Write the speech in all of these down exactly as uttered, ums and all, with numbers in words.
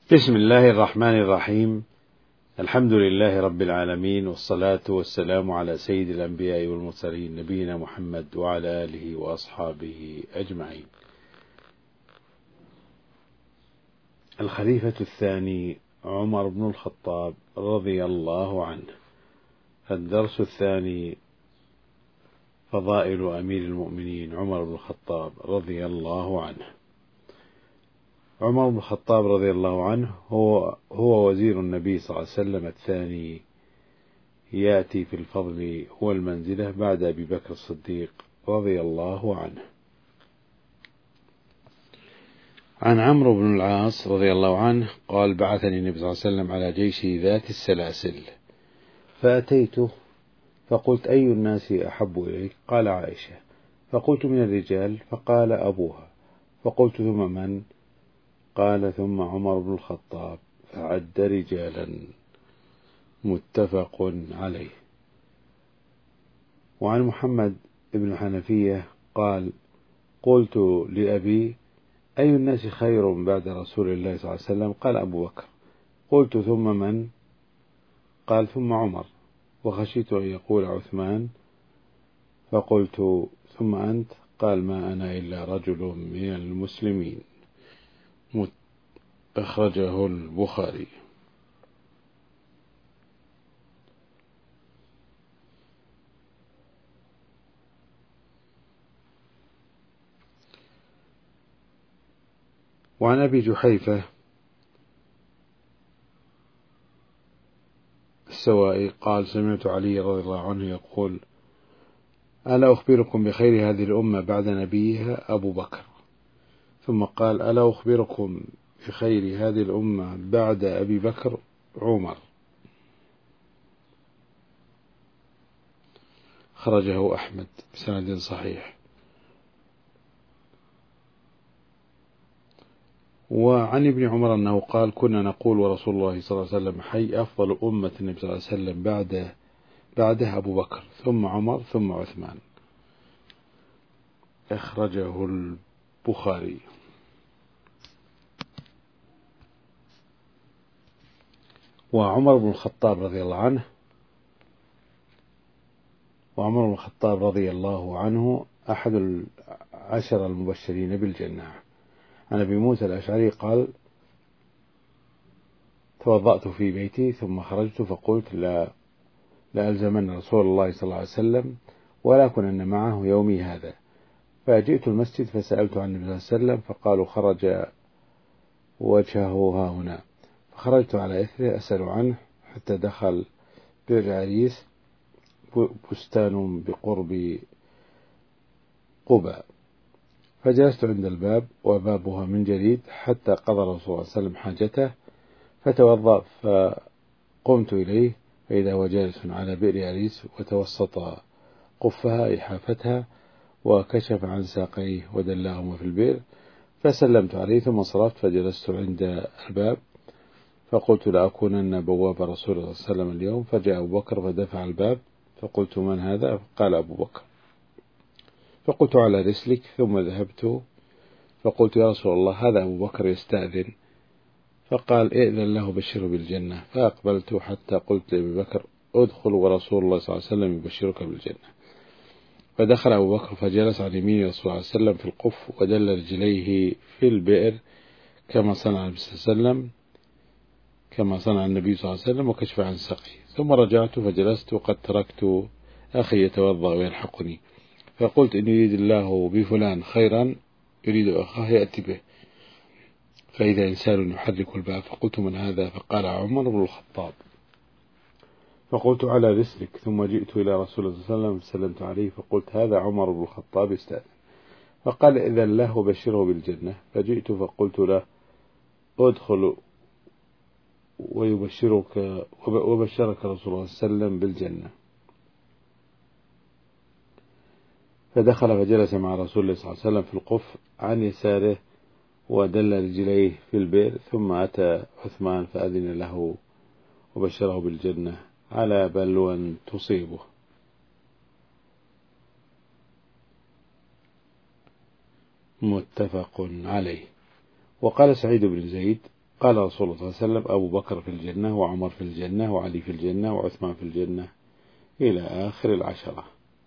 بسم الله الرحمن الرحيم. الحمد لله رب العالمين، والصلاة والسلام على سيد الأنبياء والمرسلين نبينا محمد وعلى آله وأصحابه أجمعين. الخليفة الثاني عمر بن الخطاب رضي الله عنه. الدرس الثاني: فضائل أمير المؤمنين عمر بن الخطاب رضي الله عنه. عمر بن الخطاب رضي الله عنه هو هو وزير النبي صلى الله عليه وسلم الثاني، يأتي في الفضل والمنزلة بعد أبي بكر الصديق رضي الله عنه. عن عمرو بن العاص رضي الله عنه قال: بعثني النبي صلى الله عليه وسلم على جيش ذات السلاسل، فأتيته فقلت: أي الناس أحب إليك؟ قال: عائشة. فقلت: من الرجال؟ فقال: أبوها. فقلت: ثم من؟ قال: ثم عمر بن الخطاب، فعد رجالا. متفق عليه. وعن محمد بن حنفية قال: قلت لأبي: أي الناس خير بعد رسول الله صلى الله عليه وسلم؟ قال: أبو بكر. قلت: ثم من؟ قال: ثم عمر. وخشيت أن يقول عثمان، فقلت: ثم أنت؟ قال: ما أنا إلا رجل من المسلمين. أخرجه البخاري. وعن أبي جحيفة السوائي قال: سمعت علي رضي الله عنه يقول: ألا أخبركم بخير هذه الأمة بعد نبيها؟ أبو بكر. ثم قال: ألا أخبركم بخير هذه الأمة بعد أبي بكر؟ عمر. خرجه أحمد بسند صحيح. وعن ابن عمر أنه قال: كنا نقول ورسول الله صلى الله عليه وسلم حي، أفضل أمة النبي صلى الله عليه وسلم بعد بعده أبو بكر، ثم عمر، ثم عثمان. أخرجه البخاري. وعمر بن الخطاب رضي الله عنه وعمر بن الخطاب رضي الله عنه أحد العشر المبشرين بالجنة. عن أبي موسى الأشعري قال: توضأت في بيتي ثم خرجت فقلت: لا لألزمن رسول الله صلى الله عليه وسلم ولا كنن معه يومي هذا. فجئت المسجد فسألت عن النبي صلى الله عليه وسلم، فقالوا: خرج وجهه ها هنا. فخرجت على إثره أسأل عنه حتى دخل بئر عريس، بستان بقرب قباء، فجلست عند الباب وبابها من جديد حتى قضى الرسول صلى الله عليه وسلم حاجته، فتوضأ فقمت إليه فإذا هو جالس على بئر عريس وتوسط قفها أي حافتها، وكشف عن ساقيه ودلاهما في البئر، فسلمت عليه ثم صرفت فجلست عند الباب، فقلت: لأكونن بواب رسول الله صلى الله عليه وسلم اليوم. فجاء أبو بكر فدفع الباب، فقلت: من هذا؟ قال: أبو بكر. فقلت: على رسلك. ثم ذهبت فقلت: يا رسول الله، هذا أبو بكر يستأذن. فقال: ائذن له بشره بالجنة. فأقبلت حتى قلت لأبي بكر: ادخل ورسول الله صلى الله عليه وسلم يبشرك بالجنة. فدخل أبو بكر فجلس عن يمين رسول الله صلى الله عليه وسلم في القف، ودل رجليه في البئر كما صنع النبي صلى الله عليه وسلم كما صنع النبي صلى الله عليه وسلم وكشف عن ساقه. ثم رجعت فجلست وقد تركت أخي يتوضأ ويلحقني، فقلت: إن يريد الله بفلان خيرا يريد أخاه يأتي به. فإذا إنسان يحرك الباب، فقلت: من هذا؟ فقال: عمر بن الخطاب. فقلت: على رسلك. ثم جئت إلى رسول الله صلى الله عليه وسلم فسلمت عليه فقلت: هذا عمر بن الخطاب يستأذن. فقال: إذن له بشره بالجنة. فجئت فقلت له: ادخل ويبشرك وبشرك رسول الله صلى الله عليه وسلم بالجنة. فدخل فجلس مع رسول الله صلى الله عليه وسلم في القف عن يساره ودل رجليه في البئر، ثم أتى عثمان فأذن له وبشره بالجنة على بلوى تصيبه. متفق عليه. وقال سعيد بن زيد: قال رسول الله صلى الله عليه وسلم: أبو بكر في الجنة، وعمر في الجنة، وعلي في الجنة، وعثمان في الجنة، إلى آخر العشرة.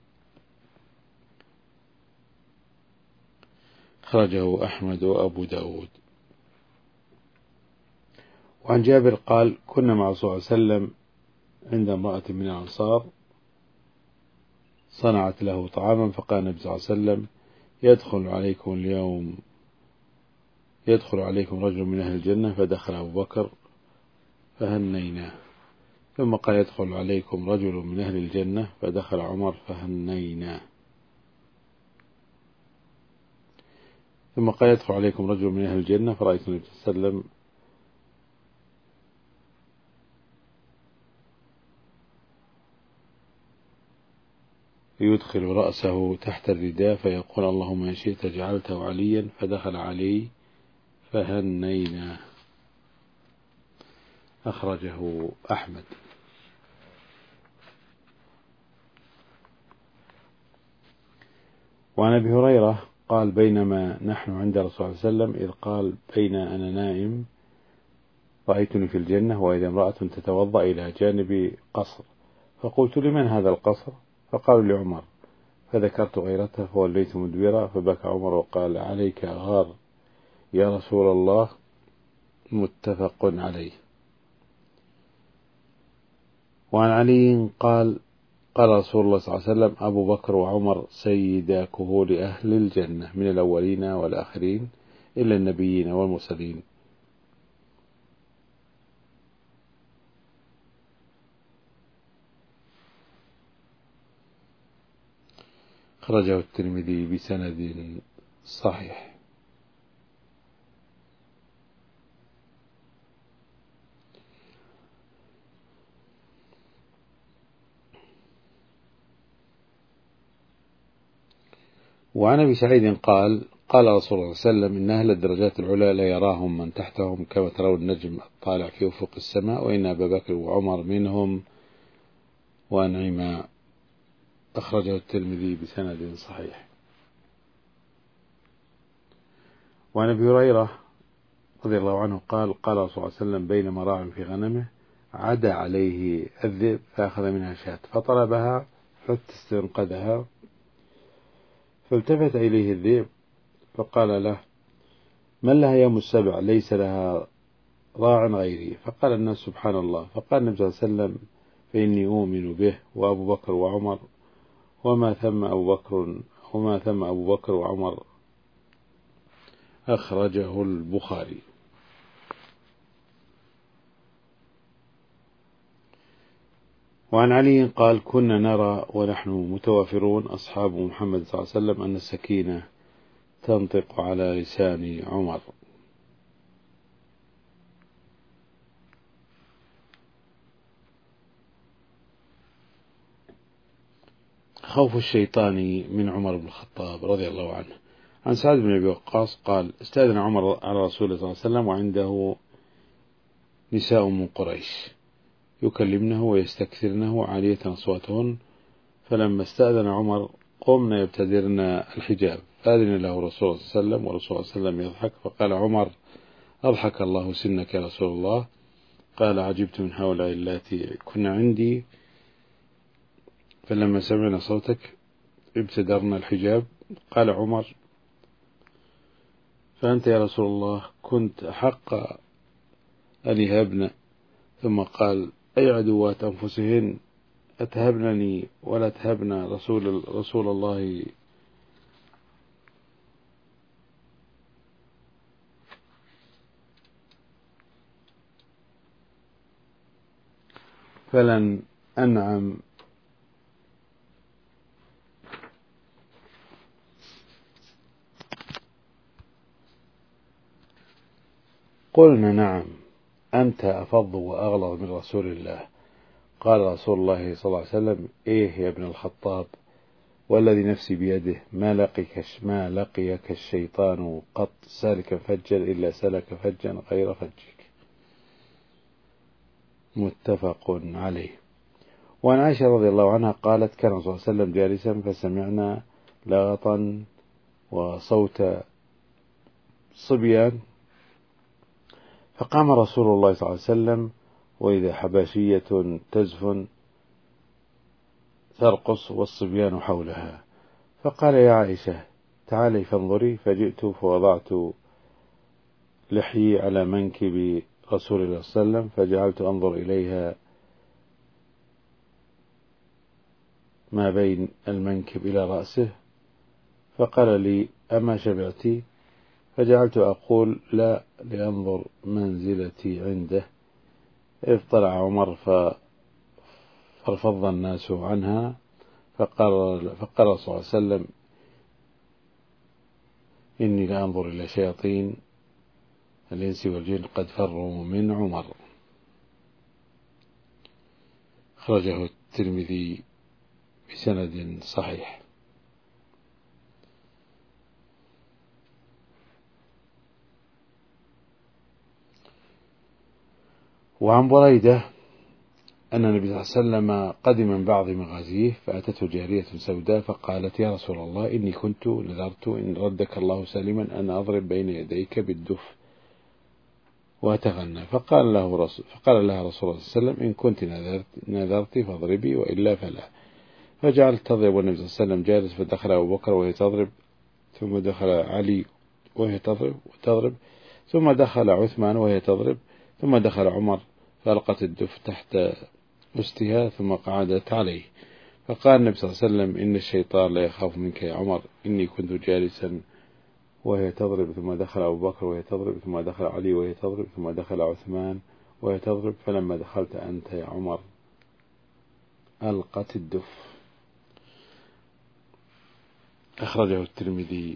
أخرجه أحمد وأبو داود. وعن جابر قال: كنا مع رسول الله صلى الله عليه وسلم عند امرأة من الأنصار صنعت له طعاما، فقال النبي صلى الله عليه وسلم: يدخل عليكم اليوم يدخل عليكم رجل من أهل الجنة، فدخل أبو بكر فهنيناه. ثم قال: يدخل عليكم رجل من أهل الجنة، فدخل عمر فهنيناه. ثم قال: يدخل عليكم رجل من أهل الجنة، فرأيت النبي صلى الله عليه وسلم يدخل رأسه تحت الرداء فيقول: اللهم إن شئت جعلته عليا، فدخل علي فهنيناه. أخرجه أحمد. وعن أبي هريرة قال: بينما نحن عند رسول الله صلى الله عليه وسلم إذ قال: بين أنا نائم رأيتني في الجنة وإذا امرأة تتوضأ إلى جانب قصر، فقلت: لمن هذا القصر؟ فقالوا: لعمر. فذكرت غيرته فوليت مدبرا، فبكى عمر وقال: عليك غار يا رسول الله. متفق عليه. وعن علي قال: قال رسول الله صلى الله عليه وسلم: أبو بكر وعمر سيدا كهول أهل الجنة من الأولين والآخرين إلا النبيين والمرسلين. خرجه الترمذي بسند صحيح. وعن أبي سعيد قال: قال رسول الله صلى الله عليه وسلم: إن أهل الدرجات العلى لا يراهم من تحتهم كما ترون النجم الطالع في أفق السماء، وإن أبا بكر وعمر منهم وأنعما. أخرجه الترمذي بسند صحيح. وعن أبي هريرة رضي الله عنه قال: قال رسول الله صلى الله عليه وسلم: بينما راع في غنمه عدا عليه الذئب فأخذ منها شاة فطلبها حتى استنقذها، فالتفت إليه الذئب فقال له: من لها يوم السبع ليس لها راع غيري؟ فقال الناس: سبحان الله. فقال النبي صلى الله عليه وسلم: فإني أؤمن به وأبو بكر وعمر وما ثم أبو بكر وما ثم أبو بكر وعمر. أخرجه البخاري. وعن علي قال: كنا نرى ونحن متوافرون أصحاب محمد صلى الله عليه وسلم أن السكينة تنطق على لسان عمر. خوف الشيطان من عمر بن الخطاب رضي الله عنه. عن سعد بن أبي وقاص قال: استأذن عمر على رسول الله صلى الله عليه وسلم وعنده نساء من قريش يكلمنه ويستكثرنه عالية أصواتهن، فلما استأذن عمر قمنا يبتدرن الحجاب، فأذن له رسول الله صلى الله عليه وسلم ورسول الله صلى الله عليه وسلم يضحك، فقال عمر: أضحك الله سنك يا رسول الله. قال: عجبت من هؤلاء اللاتي كنا عندي، فلما سمعنا صوتك ابتدرنا الحجاب. قال عمر: فأنت يا رسول الله كنت أحق أن يهبن. ثم قال: أي عدوات أنفسهن أتهبنني ولا تهبن رسول, رسول الله؟ فلن أنعم قلنا: نعم، أنت أفض وأغلظ من رسول الله. قال رسول الله صلى الله عليه وسلم: إيه يا ابن الخطاب، والذي نفسي بيده ما لقيك, ما لقيك الشيطان قط سالك فجا إلا سلك فجا غير فجك. متفق عليه. وعن عائشة رضي الله عنها قالت: كان صلى الله عليه وسلم جالسا فسمعنا لغطا وصوت صبيان، فقام رسول الله صلى الله عليه وسلم وإذا حبشية تزف ترقص والصبيان حولها، فقال يا عائشة تعالي فانظري، فجئت فوضعت لحيي على منكب رسول الله صلى الله عليه وسلم، فجعلت أنظر إليها ما بين المنكب إلى رأسه، فقال لي أما شبعتي؟ فجعلت أقول لا لأنظر منزلتي عنده. اطلع عمر فارفض الناس عنها، فقال فقال صلى الله عليه وسلم إني لأنظر إلى شياطين الإنس والجن قد فروا من عمر. خرجه الترمذي بسند صحيح. وعن بريدة أن النبي صلى الله عليه وسلم قدم من بعض مغازيه فأتته جارية سوداء فقالت يا رسول الله إني كنت نذرت إن ردك الله سالما أن أضرب بين يديك بالدف وأتغنى، فقال له رسول فقال لها رسول الله صلى الله عليه وسلم إن كنت نذرت, نذرت فاضربي وإلا فلا. فجعلت تضرب والنبي صلى الله عليه وسلم جالس، فدخل أبو بكر وهي تضرب، ثم دخل علي وهي تضرب وتضرب ثم دخل عثمان وهي تضرب، ثم دخل عمر فألقت الدف تحت أستها ثم قعدت عليه. فقال النبي صلى الله عليه وسلم إن الشيطان لا يخاف منك يا عمر، إني كنت جالسا وهي تضرب، ثم دخل أبو بكر وهي تضرب، ثم دخل علي وهي تضرب، ثم دخل عثمان وهي تضرب، فلما دخلت أنت يا عمر ألقت الدف. أخرجه الترمذي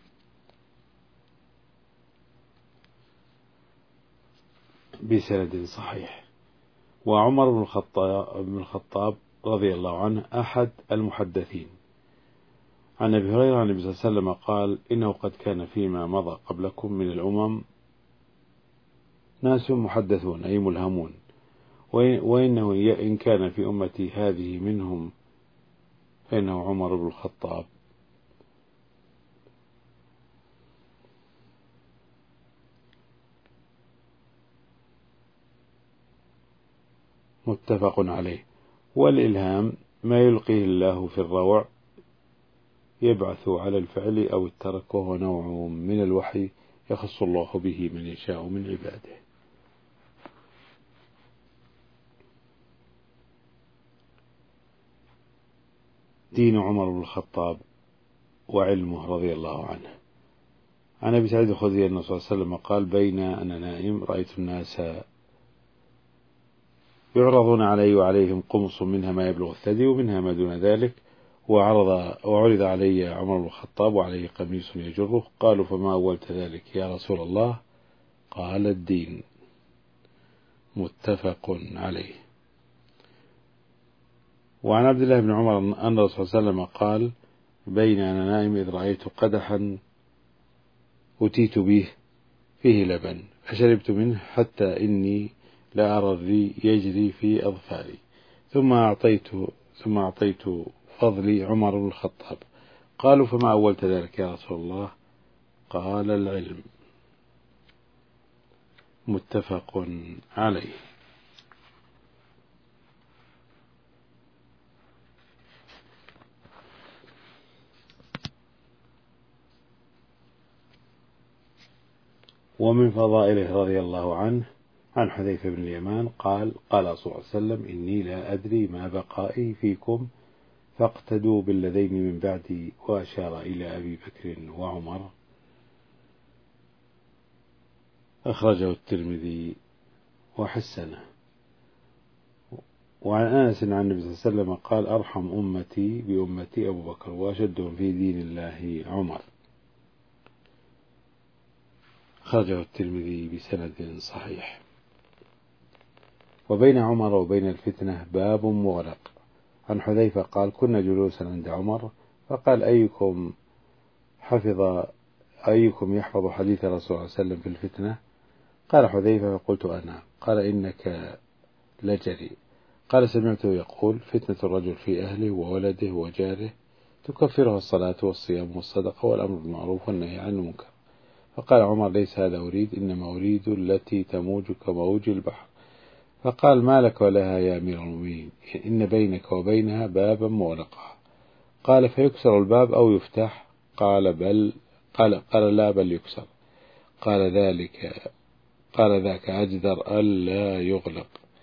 بسند صحيح. وعمر بن الخطاب, بن الخطاب رضي الله عنه أحد المحدثين. عن أبي هريرة عن النبي صلى الله عليه وسلم قال إنه قد كان فيما مضى قبلكم من الأمم ناس محدثون أي ملهمون، وإنه إن كان في أمتي هذه منهم فإنه عمر بن الخطاب. متفق عليه. والإلهام ما يلقيه الله في الروع يبعث على الفعل أو الترك، وهو نوع من الوحي يخص الله به من يشاء من عباده. دين عمر بن الخطاب وعلمه رضي الله عنه. عن أبي سعيد الخدري أن صلى الله عليه وسلم قال بين أنا نائم رأيت الناس يعرضون علي وعليهم قمص منها ما يبلغ الثدي ومنها ما دون ذلك، وعرض, وعرض علي عمر بن الخطاب وعليه قميص يجره، قالوا فما أولت ذلك يا رسول الله؟ قال الدين. متفق عليه. وعن عبد الله بن عمر أن الرسول صلى الله عليه وسلم قال بين أنا نائم إذ رأيت قدحا أتيت به فيه لبن فشربت منه حتى إني لا أرى الري يجري في أظفاري، ثم أعطيت ثم أعطيت فضلي عمر بن الخطاب. قالوا فما أولت ذلك يا رسول الله؟ قال العلم. متفق عليه. ومن فضائله رضي الله عنه عن حذيفة بن اليمان قال قال صلى الله عليه وسلم إني لا أدري ما بقائي فيكم فاقتدوا بالذين من بعدي، وأشار إلى أبي بكر وعمر. أخرجه الترمذي وحسنه. وعن أنس عن النبي صلى الله عليه وسلم قال أرحم أمتي بأمتي أبو بكر وأشدهم في دين الله عمر. أخرجه الترمذي بسند صحيح. وبين عمر وبين الفتنة باب مغلق. عن حذيفة قال كنا جلوسا عند عمر فقال أيكم حفظ أيكم يحفظ حديث رسول الله صلى الله عليه وسلم في الفتنة؟ قال حذيفة فقلت أنا. قال إنك لجري. قال سمعته يقول فتنة الرجل في أهله وولده وجاره تكفرها الصلاة والصيام والصدقة والأمر بالمعروف والنهي عن المنكر. فقال عمر: ليس هذا أريد، إنما أريد التي تموج كموج البحر. فقال: ما لك ولها يا أمير المؤمنين؟ إن بينك وبينها بابا مغلقا. قال: فيكسر الباب أو يفتح؟ قال: بل قال, قال لا بل يكسر. قال ذلك قال ذاك أجدر ألا يغلق.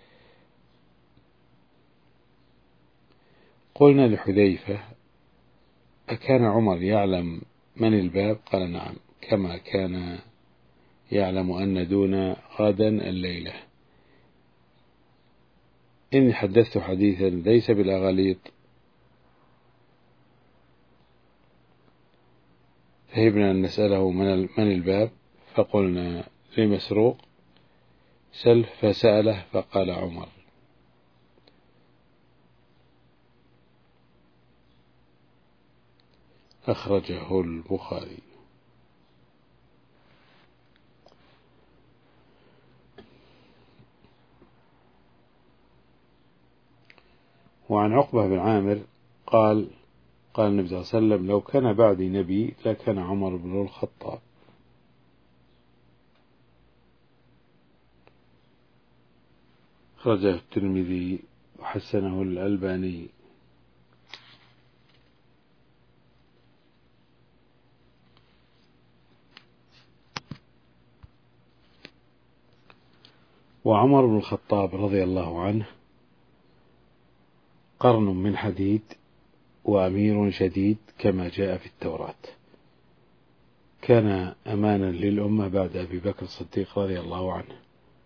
قلنا لحذيفة: أكان عمر يعلم من الباب؟ قال: نعم، كما كان يعلم أن دون غدا الليلة. إني حدثت حديثا ليس بالأغاليط، فهبنا أن نسأله من الباب، فقلنا لمسروق: سل. فسأله فقال عمر. أخرجه البخاري. وعن عقبة بن عامر قال: قال النبي صلى الله عليه وسلم: لو كان بعدي نبي لكان عمر بن الخطاب. أخرجه الترمذي وحسنه الألباني. وعمر بن الخطاب رضي الله عنه قرن من حديد وأمير شديد كما جاء في التوراة. كان أمانا للأمة بعد أبي بكر الصديق رضي الله عنه.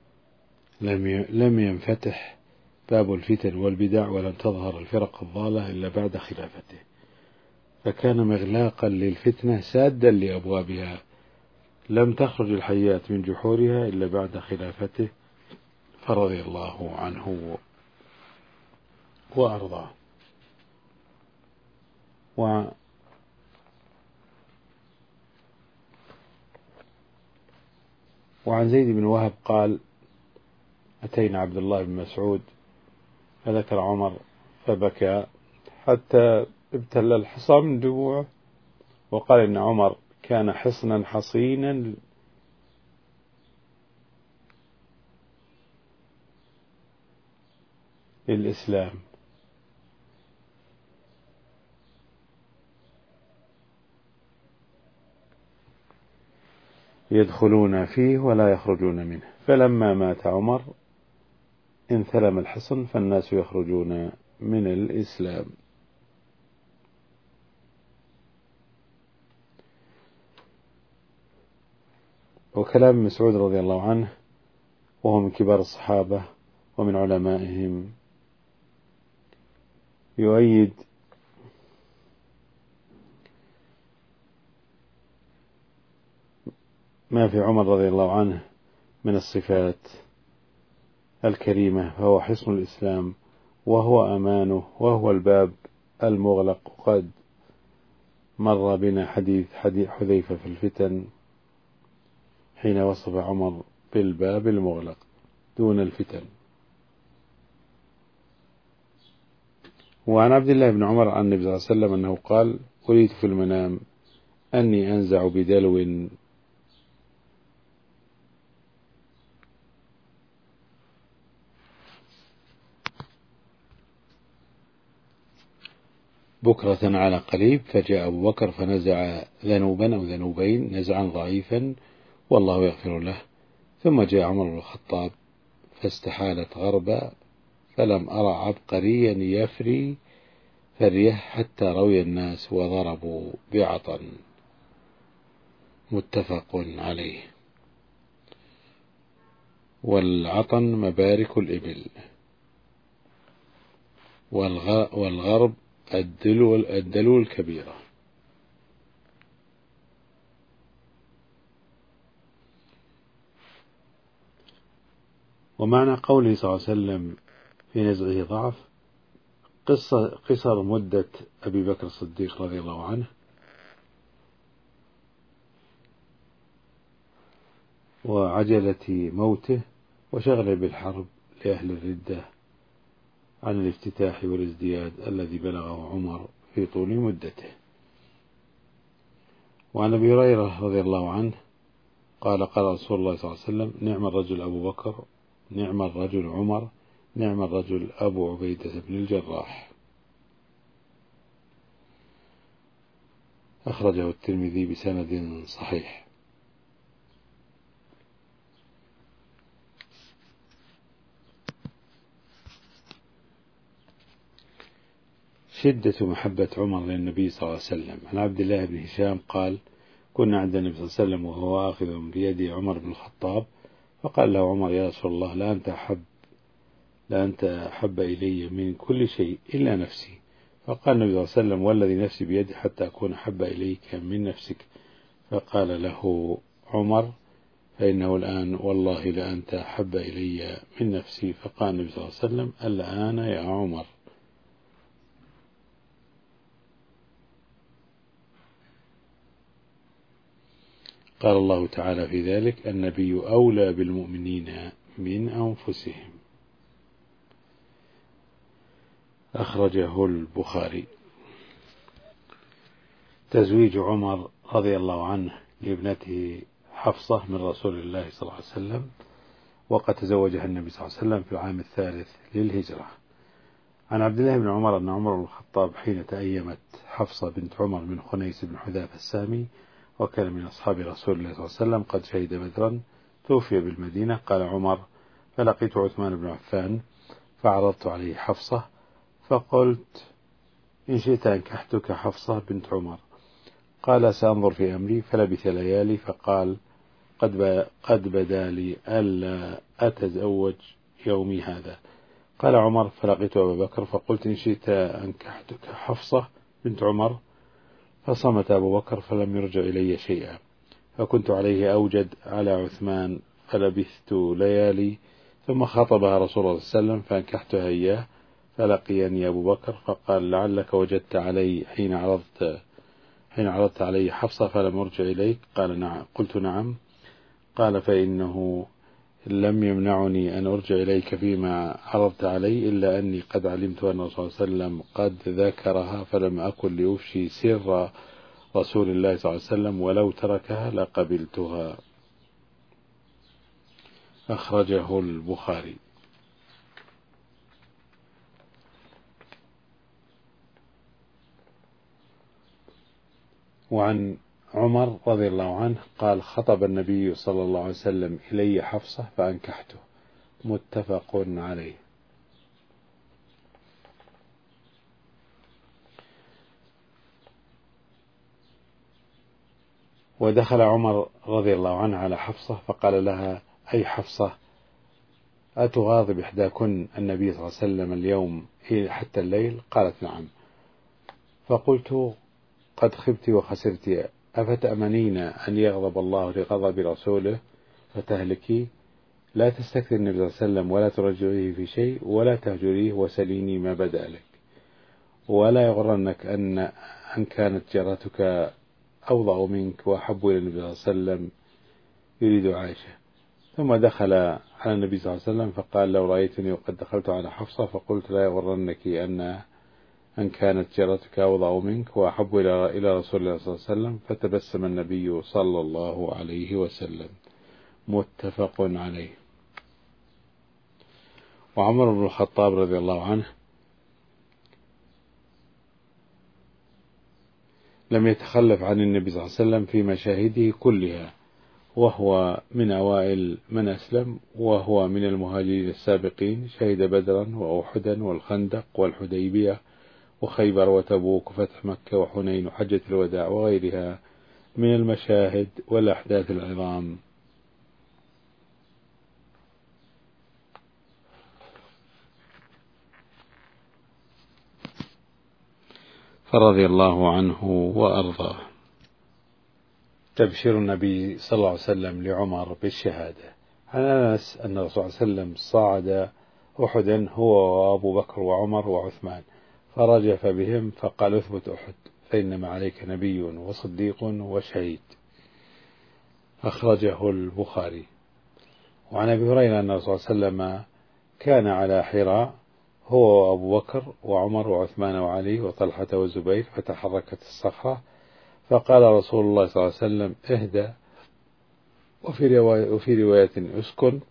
لم ينفتح باب الفتن والبدع ولم تظهر الفرق الضالة إلا بعد خلافته، فكان مغلاقا للفتنة سادا لأبوابها. لم تخرج الحيات من جحورها إلا بعد خلافته، فرضي الله عنه وأرضاه. و وعن زيد بن وهب قال: أتينا عبد الله بن مسعود فذكر عمر فبكى حتى ابتل الحصى من دموعه، وقال إن عمر كان حصنا حصينا للإسلام. يدخلون فيه ولا يخرجون منه. فلما مات عمر انثلم الحصن، فالناس يخرجون من الإسلام. وكلام مسعود رضي الله عنه، وهو من كبار الصحابة ومن علمائهم، يؤيد ما في عمر رضي الله عنه من الصفات الكريمة، فهو حصن الإسلام وهو أمانه وهو الباب المغلق. قد مر بنا حديث حديث حذيفة في الفتن حين وصف عمر بالباب المغلق دون الفتن. وعن عبد الله بن عمر عن النبي صلى الله عليه وسلم أنه قال: أريت في المنام أني أنزع بدلو بكرة على قريب، فجاء أبو بكر فنزع ذنوبا أو ذنوبين نزعا ضعيفا والله يغفر له، ثم جاء عمر بن الخطاب فاستحالت غربا، فلم أرى عبقريا يفري فريه حتى روي الناس وضربوا بعطن. متفق عليه. والعطن مبارك الإبل، والغرب الدلو الدلو الكبيرة. ومعنى قوله صلى الله عليه وسلم في نزعه ضعف قصة قصر مدة أبي بكر الصديق رضي الله عنه، وعجلة موته، وشغله بالحرب لأهل الردة عن الافتتاح والازدياد الذي بلغه عمر في طول مدته. وعن أبي هريرة رضي الله عنه قال قال رسول الله صلى الله عليه وسلم: نعم الرجل أبو بكر، نعم الرجل عمر، نعم الرجل أبو عبيدة بن الجراح. أخرجه الترمذي بسند صحيح. شدة محبة عمر للنبي صلى الله عليه وسلم. عن عبد الله بن هشام قال: كنا عند النبي صلى الله عليه وسلم وهو آخذ بيد عمر بن الخطاب، فقال له عمر: يا رسول الله، لا أنت أحب لا أنت أحب إلي من كل شيء إلا نفسي. فقال النبي صلى الله عليه وسلم: والذي نفسي بيدي حتى أكون أحب إليك من نفسك. فقال له عمر: فإنه الآن والله لأنت أحب إلي من نفسي. فقال النبي صلى الله عليه وسلم: الآن يا عمر. قال الله تعالى في ذلك: النبي أولى بالمؤمنين من أنفسهم. أخرجه البخاري. تزويج عمر رضي الله عنه لابنته حفصة من رسول الله صلى الله عليه وسلم، وقد تزوجها النبي صلى الله عليه وسلم في العام الثالث للهجرة. عن عبد الله بن عمر أن عمر بن الخطاب حين تأيمت حفصة بنت عمر من خنيس بن حذافة السامي، وكان من أصحاب رسول الله صلى الله عليه وسلم، قد شهد بدرا، توفي بالمدينة. قال عمر: فلقيت عثمان بن عفان فعرضت عليه حفصة، فقلت: إن شئت أنكحتك حفصة بنت عمر. قال: سأنظر في أمري. فلبث ليالي، فقال: قد قد بدا لي ألا أتزوج يومي هذا. قال عمر: فلقيت أبا بكر فقلت: إن شئت أنكحتك حفصة بنت عمر. فصمت أبو بكر فلم يرجع إلي شيئا، فكنت عليه أوجد على عثمان، فلبثت ليالي، ثم خطبها رسول الله صلى الله عليه وسلم فأنكحتها إياه. فلقيني أبو بكر فقال: لعلك وجدت علي حين عرضت حين عرضت علي حفصة فلم أرجع إليك. قال: نعم. قلت: نعم. قال: فإنه لم يمنعني أن أرجع إليك فيما عرضت علي إلا أني قد علمت أن الرسول صلى الله عليه وسلم قد ذكرها، فلم أكن لأفشي سر رسول الله صلى الله عليه وسلم، ولو تركها لقبلتها. أخرجه البخاري. وعن عمر رضي الله عنه قال: خطب النبي صلى الله عليه وسلم إلي حفصة فأنكحته. متفق عليه. ودخل عمر رضي الله عنه على حفصة فقال لها: أي حفصة، أتغاضب إحداكن النبي صلى الله عليه وسلم اليوم حتى الليل؟ قالت: نعم. فقلت: قد خبت وخسرت، أفتأمنين أن يغضب الله لغضب رسوله فتهلكي؟ لا تستكثر النبي صلى الله عليه وسلم ولا ترجعيه في شيء ولا تهجريه، وسليني ما بدأ لك، ولا يغرنك أن أن كانت جارتك أوضع منك وأحب إلى النبي صلى الله عليه وسلم يريد عائشة. ثم دخل على النبي صلى الله عليه وسلم فقال: لو رأيتني وقد دخلت على حفصة فقلت: لا يغرنك أن أن كانت جارتك أوضع منك وأحب إلى إلى رسول الله صلى الله عليه وسلم. فتبسم النبي صلى الله عليه وسلم. متفق عليه. وعمر بن الخطاب رضي الله عنه لم يتخلف عن النبي صلى الله عليه وسلم في مشاهده كلها، وهو من أوائل من أسلم، وهو من المهاجرين السابقين، شهد بدرا وأحدا والخندق والحديبية وخيبر وتبوك وفتح مكة وحنين وحجة الوداع وغيرها من المشاهد والأحداث العظام. فرضي الله عنه وأرضاه. تبشير النبي صلى الله عليه وسلم لعمر بالشهادة. عن أنس أن الرسول صلى الله عليه وسلم صعد أحدا هو وأبو بكر وعمر وعثمان، فرجف بهم فقال: اثبت أحد فإنما عليك نبي وصديق وشهيد. أخرجه البخاري. وعن أبي هريرة أن الرسول صلى الله عليه وسلم كان على حراء هو وأبو بكر وعمر وعثمان وعلي وطلحة والزبير، فتحركت الصخرة، فقال رسول الله صلى الله عليه وسلم: اهدى وفي رواية, وفي رواية اسكن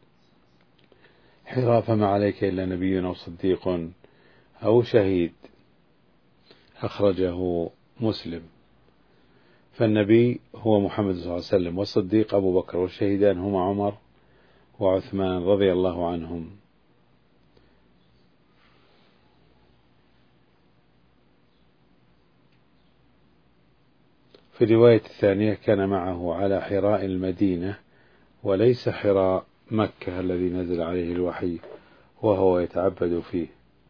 حراء فما عليك إلا نبي أو صديق أو شهيد. أخرجه مسلم. فالنبي هو محمد صلى الله عليه وسلم، والصديق أبو بكر، والشهيدان هما عمر وعثمان رضي الله عنهم. في الرواية الثانية كان معه على حراء المدينة وليس حراء مكة الذي نزل عليه الوحي وهو يتعبد فيه.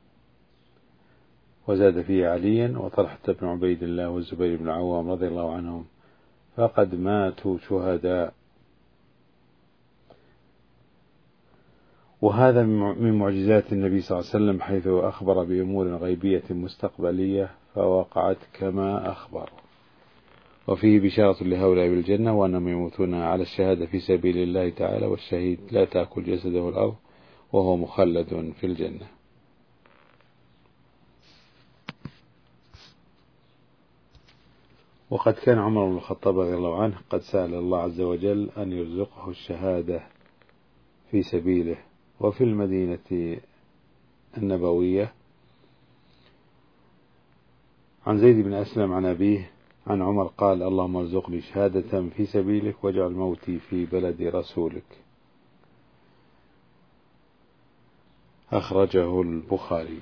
وزاد فيه عليا وطلحة بن عبيد الله والزبير بن العوام رضي الله عنهم فقد ماتوا شهداء. وهذا من معجزات النبي صلى الله عليه وسلم، حيث أخبر بأمور غيبية مستقبلية فوقعت كما أخبر. وفيه بشارة لهؤلاء بالجنة وأنهم يموتون على الشهادة في سبيل الله تعالى، والشهيد لا تأكل جسده الأرض وهو مخلد في الجنة. وقد كان عمر بن الخطاب رضي الله عنه قد سأل الله عز وجل أن يرزقه الشهادة في سبيله. وفي المدينة النبوية عن زيد بن أسلم عن أبيه عن عمر قال: اللهم ارزقني شهادة في سبيلك واجعل موتي في بلد رسولك. أخرجه البخاري.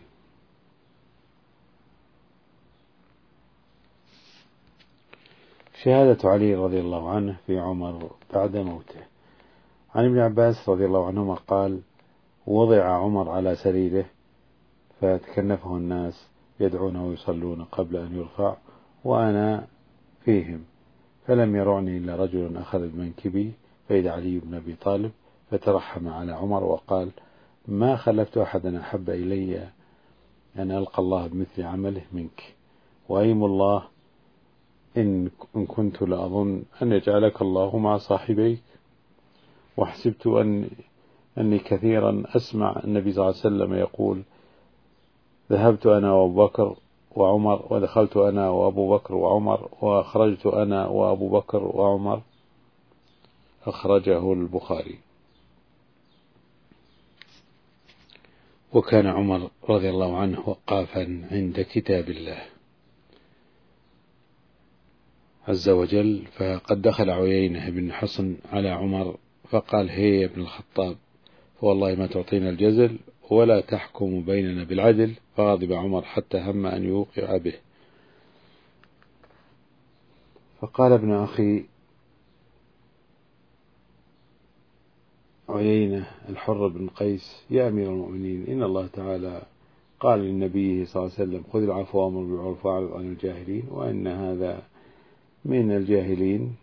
شهادة علي رضي الله عنه في عمر بعد موته. عن ابن عباس رضي الله عنهما قال: وضع عمر على سريره فتكنفه الناس يدعون ويصلون قبل أن يرفع وأنا فيهم، فلم يرعني إلا رجل أخذ بمنكبي فإذا علي بن أبي طالب فترحم على عمر وقال: ما خلفت أحدا أحب إلي أن ألقى الله بمثل عمله منك، وأيم الله إن كنت لأظن أن يجعلك الله مع صاحبيك. وحسبت أن أني كثيرا أسمع النبي صلى الله عليه وسلم يقول: ذهبت أنا وأبو بكر وعمر، ودخلت أنا وأبو بكر وعمر، وخرجت أنا وأبو بكر وعمر. أخرجه البخاري. وكان عمر رضي الله عنه وقافا عند كتاب الله عز وجل، فقد دخل عيينة بن حصن على عمر فقال: هي يا ابن الخطاب، فوالله ما تعطينا الجزل ولا تحكم بيننا بالعدل. فغضب عمر حتى هم أن يوقع به. فقال ابن أخي عيينة الحر بن قيس: يا أمير المؤمنين، إن الله تعالى قال للنبي صلى الله عليه وسلم: خذ العفو وأمر بالعرف وأعرض عن الجاهلين، وإن هذا من الجاهلين.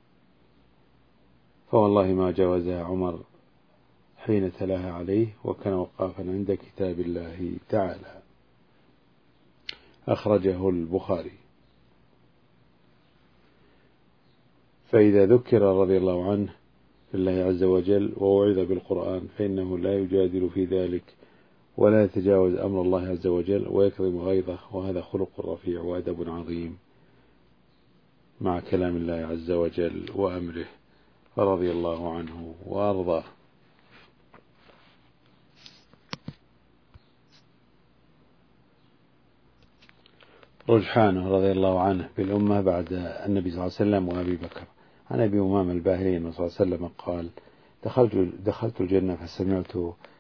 فوالله ما جاوزها عمر حين تلاها عليه، وكان وقافا عند كتاب الله تعالى. أخرجه البخاري. فإذا ذكر رضي الله عنه في الله عز وجل ووعظ بالقرآن فإنه لا يجادل في ذلك ولا يتجاوز أمر الله عز وجل ويكظم غيظه، وهذا خلق رفيع وأدب عظيم مع كلام الله عز وجل وأمره، فرضي الله عنه وأرضاه. رجحانه رضي الله عنه بالأمة بعد النبي صلى الله عليه وسلم وأبي بكر. عن أبي أمام الباهلي أنه صلى الله عليه وسلم قال: دخلت, دخلت الجنة فسمعت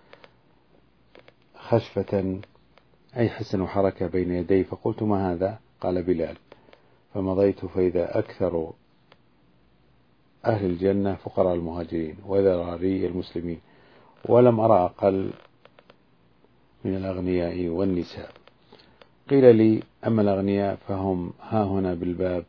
خشفة أي حسن وحركة بين يدي، فقلت: ما هذا؟ قال: بلال. فمضيت فإذا أكثر أهل الجنة فقراء المهاجرين وذراري المسلمين، ولم أرى أقل من الأغنياء والنساء. قيل لي: أما الأغنياء فهم ها هنا بالباب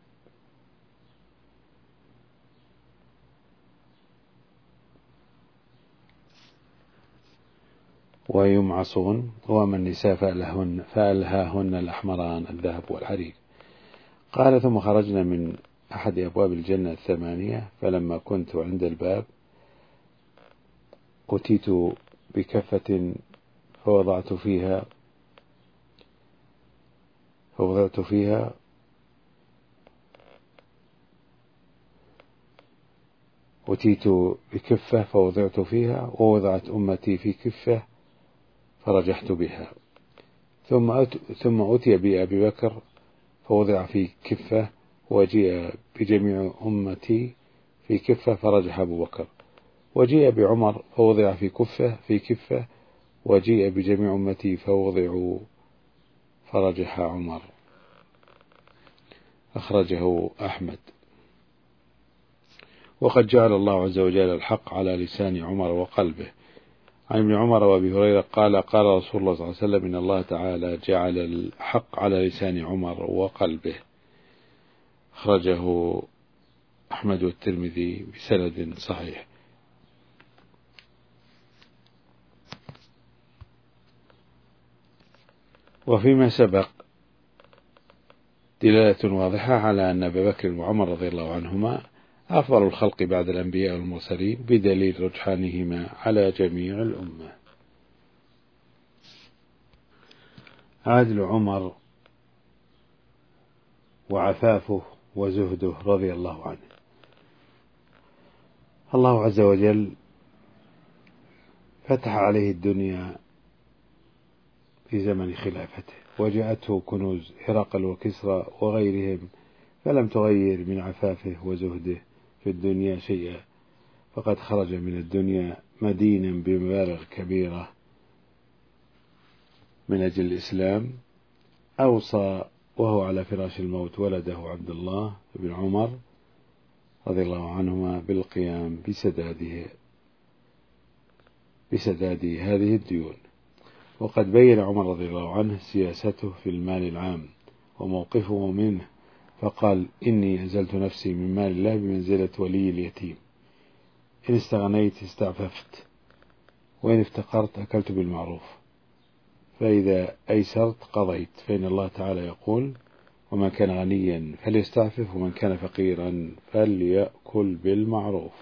ويمعصون، وأما النساء فألههن, فألهاهن الأحمران الذهب والحرير. قال: ثم خرجنا من أحد أبواب الجنة الثمانية، فلما كنت عند الباب أتيت بكفة فوضعت فيها فوضعت فيها أتيت بكفة فوضعت فيها، ووضعت أمتي في كفة فرجحت بها. ثم أت... ثم أتي بأبي بكر فوضع في كفة، وجيء بجميع أمتي في كفة فرجح أبو بكر. وجيء بعمر فوضع في كفة في كفة وجيء بجميع أمتي فوضعوا فرجح عمر. أخرجه أحمد. وقد جعل الله عز وجل الحق على لسان عمر وقلبه. عن ابن عمر وابي هريرة قال قال رسول الله صلى الله عليه وسلم إن الله تعالى جعل الحق على لسان عمر وقلبه. أخرجه أحمد والترمذي بسند صحيح. وفيما سبق دلالة واضحة على أن أبا بكر وعمر رضي الله عنهما أفضل الخلق بعد الأنبياء والمرسلين، بدليل رجحانهما على جميع الأمة. عادل عمر وعفافه وزهده رضي الله عنه. الله عز وجل فتح عليه الدنيا في زمن خلافته، وجاءته كنوز هرقل وكسرى وغيرهم، فلم تغير من عفافه وزهده في الدنيا شيئا، فقد خرج من الدنيا مدينا بمبالغ كبيرة من أجل الإسلام. أوصى وهو على فراش الموت ولده عبد الله بن عمر رضي الله عنهما بالقيام بسداده بسداد هذه الديون. وقد بين عمر رضي الله عنه سياسته في المال العام وموقفه منه، فقال إني أزلت نفسي من مال الله بمنزلة ولي اليتيم، إن استغنيت استعففت، وإن افتقرت أكلت بالمعروف، فإذا أيسرت قضيت، فإن الله تعالى يقول ومن كان غنيا فليستعفف ومن كان فقيرا فليأكل بالمعروف.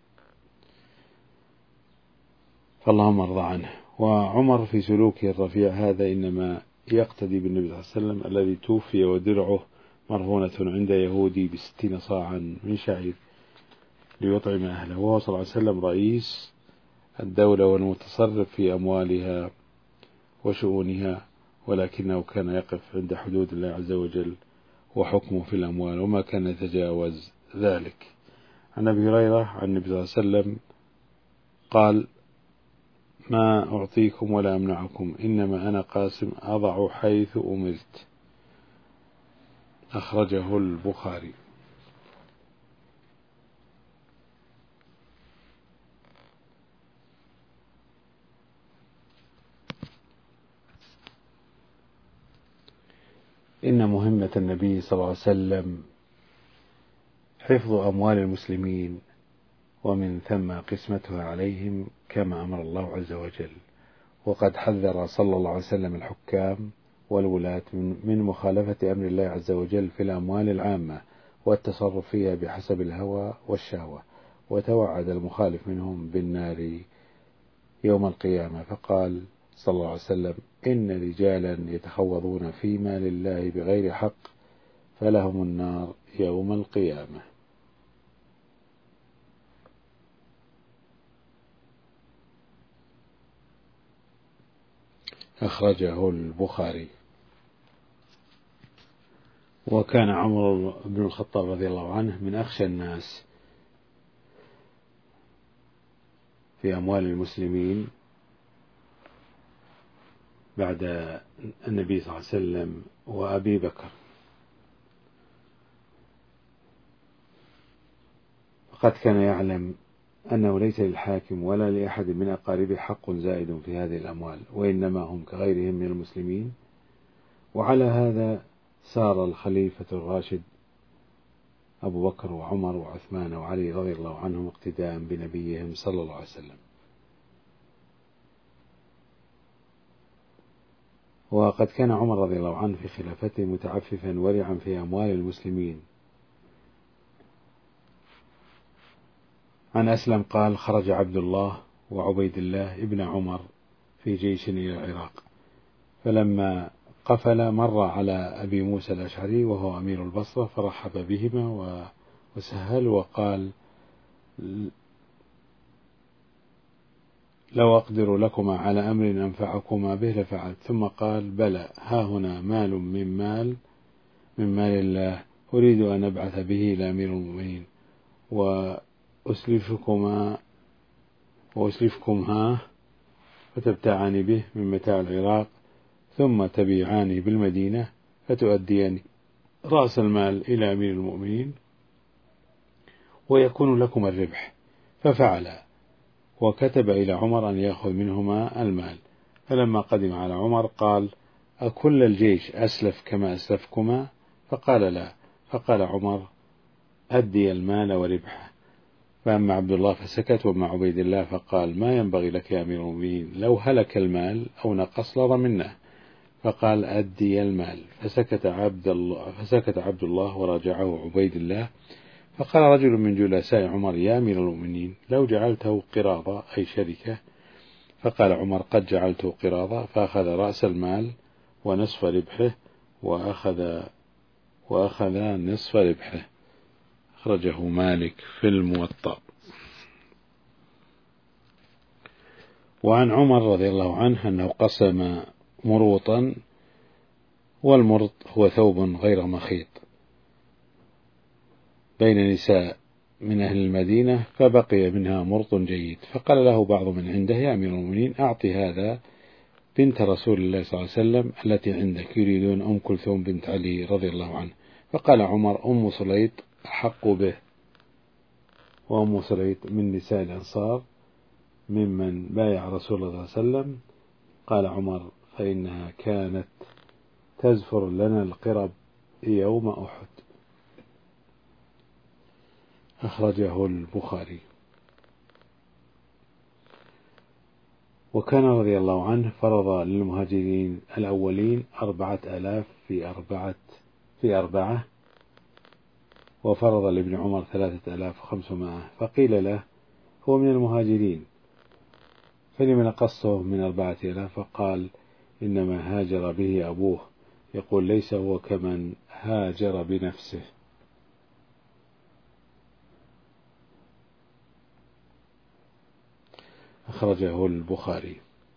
فاللهم ارضى عنه. وعمر في سلوكه الرفيع هذا إنما يقتدي بالنبي صلى الله عليه وسلم الذي توفي ودرعه مرهونة عند يهودي بستين صاعا من شعير ليطعم أهله، وهو صلى الله عليه وسلم رئيس الدولة والمتصرف في أموالها وشؤونها، ولكنه كان يقف عند حدود الله عز وجل وحكمه في الأموال، وما كان يتجاوز ذلك. عن أبي هريرة عن النبي صلى الله عليه وسلم قال ما أعطيكم ولا أمنعكم، إنما أنا قاسم أضع حيث أمرت. أخرجه البخاري. إن مهمة النبي صلى الله عليه وسلم حفظ أموال المسلمين، ومن ثم قسمتها عليهم كما أمر الله عز وجل. وقد حذر صلى الله عليه وسلم الحكام والولاة من مخالفة أمر الله عز وجل في الأموال العامة والتصرف فيها بحسب الهوى والشهوة، وتوعد المخالف منهم بالنار يوم القيامة، فقال صلى الله عليه وسلم إن رجالا يتخوضون في مال الله بغير حق فلهم النار يوم القيامة. أخرجه البخاري. وكان عمر بن الخطاب رضي الله عنه من أخشى الناس في أموال المسلمين بعد النبي صلى الله عليه وسلم وأبي بكر، فقد كان يعلم أنه ليس للحاكم ولا لأحد من أقاربه حق زائد في هذه الأموال، وإنما هم كغيرهم من المسلمين. وعلى هذا سار الخليفة الراشد أبو بكر وعمر وعثمان وعلي رضي الله عنهم اقتداء بنبيهم صلى الله عليه وسلم. وقد كان عمر رضي الله عنه في خلافته متعففا ورعا في أموال المسلمين. عن أسلم قال خرج عبد الله وعبيد الله ابن عمر في جيش إلى العراق، فلما قفل مر على أبي موسى الأشعري وهو أمير البصرة فرحب بهما وسهل وقال لو أقدر لكما على أمر أنفعكما به لفعلت. ثم قال بلى، ها هنا مال من مال من مال الله أريد أن أبعث به إلى أمير المؤمنين وأسلفكما وأسلفكمها فتبتاعان به من متاع العراق، ثم تبيعان بالمدينة فتؤديان رأس المال إلى أمير المؤمنين ويكون لكم الربح. ففعلا، وكتب إلى عمر أن يأخذ منهما المال. فلما قدم على عمر قال أكل الجيش أسلف كما أسلفكما؟ فقال لا. فقال عمر أدي المال وربحه. فأما عبد الله فسكت، وأما عبيد الله فقال ما ينبغي لك يا أمير المؤمنين، لو هلك المال أو نقص لضمنه. فقال أدي المال. فسكت عبد الله فسكت عبد الله ورجعه عبيد الله. فقال رجل من جلساء عمر يا أمير المؤمنين لو جعلته قراضة أي شركة. فقال عمر قد جعلته قراضة. فأخذ رأس المال ونصف ربحه وأخذ وأخذ نصف ربحه. أخرجه مالك في الموطأ. وعن عمر رضي الله عنه أنه قسم مروطا، والمرط هو ثوب غير مخيط، بين نساء من أهل المدينة، فبقي منها مرط جيد. فقال له بعض من عنده يا أمير المؤمنين أعطي هذا بنت رسول الله صلى الله عليه وسلم التي عندك، يريدون أم كلثوم بنت علي رضي الله عنه. فقال عمر أم سليط أحق به، وأم سليط من نساء الأنصار ممن بايع رسول الله صلى الله عليه وسلم. قال عمر فإنها كانت تزفر لنا القرب يوم أحد. أخرجه البخاري. وكان رضي الله عنه فرض للمهاجرين الأولين أربعة آلاف في أربعة في أربعة وفرض لابن عمر ثلاثة آلاف وخمسمائة. فقيل له هو من المهاجرين فلم نقصه من أربعة آلاف؟ فقال إنما هاجر به أبوه، يقول ليس هو كمن هاجر بنفسه. أخرجه البخاري.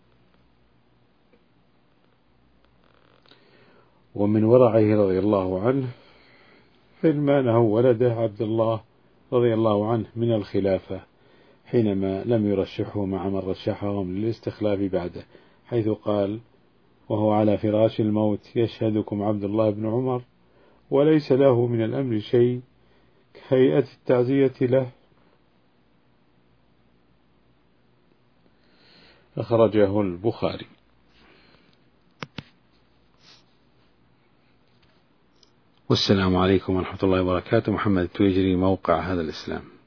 ومن ورعه رضي الله عنه حينما ولده عبد الله رضي الله عنه من الخلافة، حينما لم يرشحه مع من رشحهم للاستخلاف بعده، حيث قال وهو على فراش الموت يشهدكم عبد الله بن عمر وليس له من الأمر شيء كهيئة التعزية له. أخرجه البخاري. والسلام عليكم ورحمة الله وبركاته. محمد التويجري، موقع هذا الإسلام.